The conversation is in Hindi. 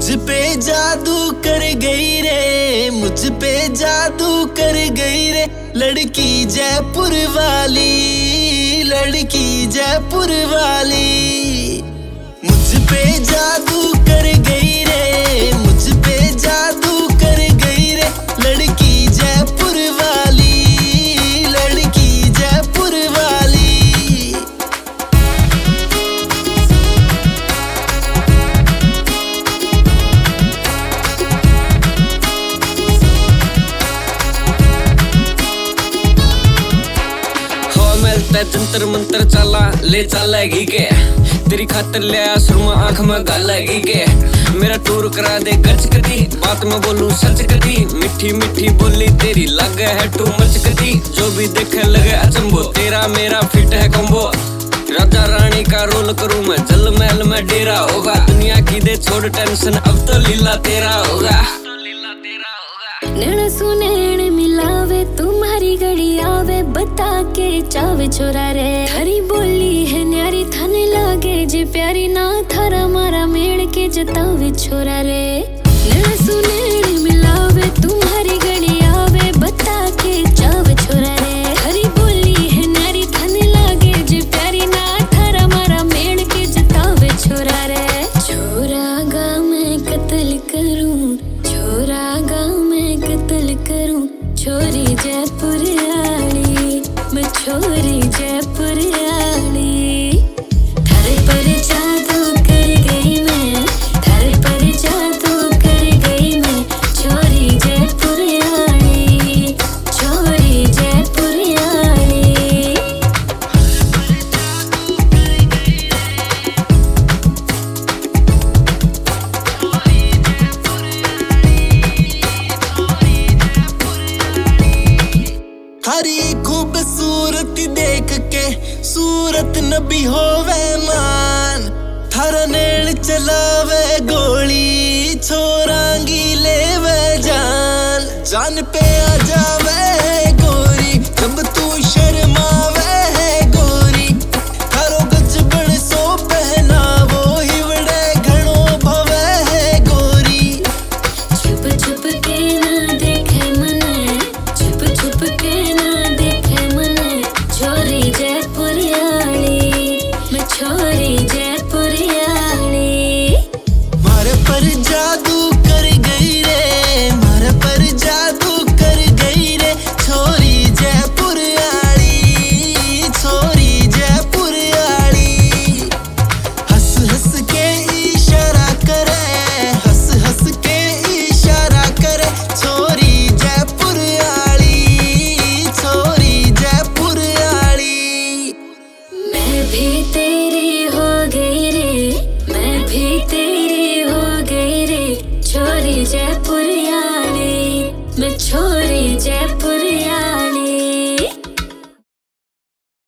मुझ पे जादू कर गई रे, मुझ पे जादू कर गई रे, लड़की जयपुर वाली, लड़की जयपुर वाली। मुझ पे जादू कर गई रे, मुझ पे जादू कर गई रे, लड़की जयपुर वाली, लड़की जयपुर वाली। जंतर मंतर चला ले चलेगी के, तेरी खातर ले सुरमा आंख में गालेगी के। मेरा टूर करा दे गच कदी, बात में बोलूं सच कदी, मीठी मीठी बोली तेरी लगे है टू मच कदी। जो भी देखे लगे अचंबो, तेरा मेरा फिट है कॉम्बो। राजा रानी का रोल करूं मैं, जल महल में डेरा होगा। दुनिया की दे छोड़ टेंशन, अब तो लीला तेरा होगा। नैन सुनैन मिलावे, तुम्हारी घड़ी आवे, बता के चावे छोरा रे। थारी बोली है न्यारी, थाने लागे जे प्यारी, ना थारा मारा मेड़ के जतावे छोरा रे। नैन सुनैन मिलावे, तुम्हारी घड़ी आवे, बता के चावे छोरा रे। थारी बोली है न्यारी, थाने लागे जे प्यारी, ना थारा मारा मेड़ के जतावे छोरा रे। छोरा गा मैं कत्ल करूं, छोरा गा मैं कत्ल करूं, छोरी जयपुर आली, मैं छोरी जयपुर आली। थारे पर जादू कर गई मैं, थारे पर जादू कर गई मैं, छोरी जयपुर आली, छोरी जयपुर आली। हरी खूबसूरत देख के सूरत नबी होवे मान, थारा नेड़ चलावे गोली, छोरांगी लेवे जान। जान पे आ जावे गोरी, जब तू शर्मावे है गोरी, थारो गजबड़ सो पहनावो, हिवड़े घणो भवे है गोरी। छुप छुप के ना देखे मने, छुप छुप के ना देखे मने, छोरी जयपुर आली, मैं छोरी जयपुर आली। मारे पर जादू कर गई रे, मारे पर जादू कर गई रे, छोरी जयपुर आली, छोरी जयपुर आली। हंस हंस के इशारा करे, हंस हंस के इशारा करे, छोरी जयपुर आली, छोरी जयपुर आली। मैं भी तेरी हो गई रे, मैं भी तेरी हो गई रे, छोरी जयपुर आली, मैं छोरी जयपुर